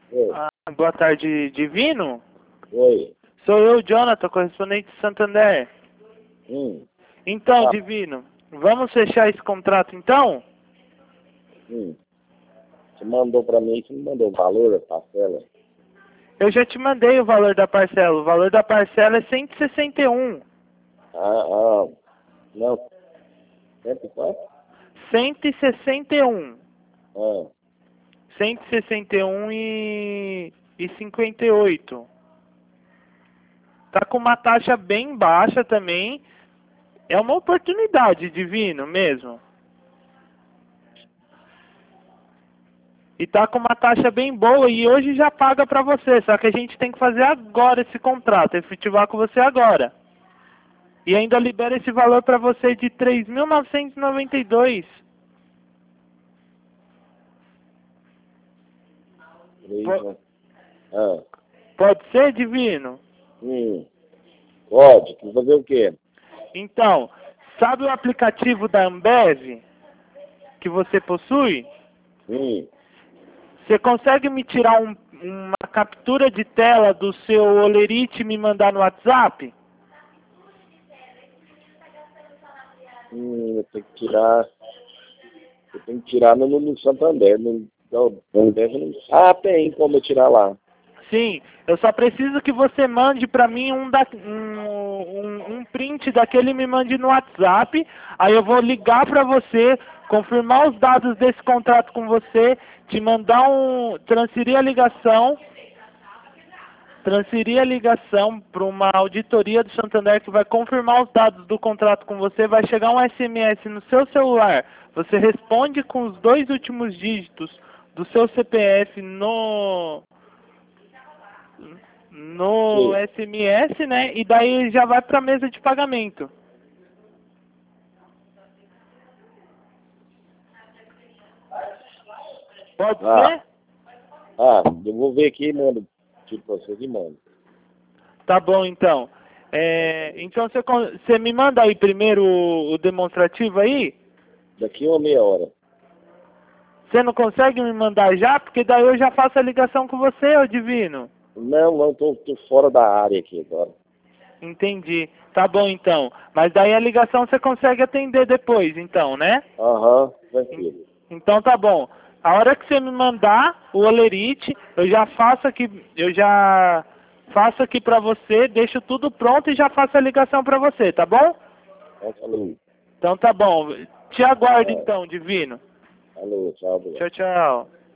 Oi. Boa tarde, Divino. Oi. Sou eu, Jonathan, correspondente de Santander. Então, Ah. Divino, vamos fechar esse contrato então? Você mandou pra mim, você não mandou o valor, a parcela? Eu já te mandei o valor da parcela. O valor da parcela é 161. Não. 104? 161. Ah. 161 e 58. Tá com uma taxa bem baixa também. É uma oportunidade, Divino, mesmo. E tá com uma taxa bem boa e hoje já paga pra você. Só que a gente tem que fazer agora esse contrato, efetivar com você agora. E ainda libera esse valor pra você de 3.992. Pode ser, Divino? Pode. Quer fazer o quê? Então, sabe o aplicativo da Ambev que você possui? Você consegue me tirar uma captura de tela do seu Olerite e me mandar no WhatsApp? Eu tenho que tirar. Eu tenho que tirar no Santander. Tem como eu tirar lá. Sim, eu só preciso que você mande pra mim um print daquele e me mande no WhatsApp. Aí eu vou ligar pra você, confirmar os dados desse contrato com você, te mandar transferir a ligação para uma auditoria do Santander que vai confirmar os dados do contrato com você. Vai chegar um SMS no seu celular. Você responde com os 2 últimos dígitos do seu CPF no SMS, né? E daí já vai para a mesa de pagamento. Pode ser? Eu vou ver aqui e mando. Tipo, você e mando. Tá bom, então. Então você me manda aí primeiro o demonstrativo aí? Daqui uma meia hora. Você não consegue me mandar já? Porque daí eu já faço a ligação com você, ô Divino. Não, tô fora da área aqui agora. Entendi. Tá bom, então. Mas daí a ligação você consegue atender depois, então, né? Tranquilo. Então tá bom. A hora que você me mandar o Olerite, eu já faço aqui pra você, deixo tudo pronto e já faço a ligação pra você, tá bom? Falou. Então tá bom. Te aguardo então, Divino. Falou, tchau. Tchau, tchau.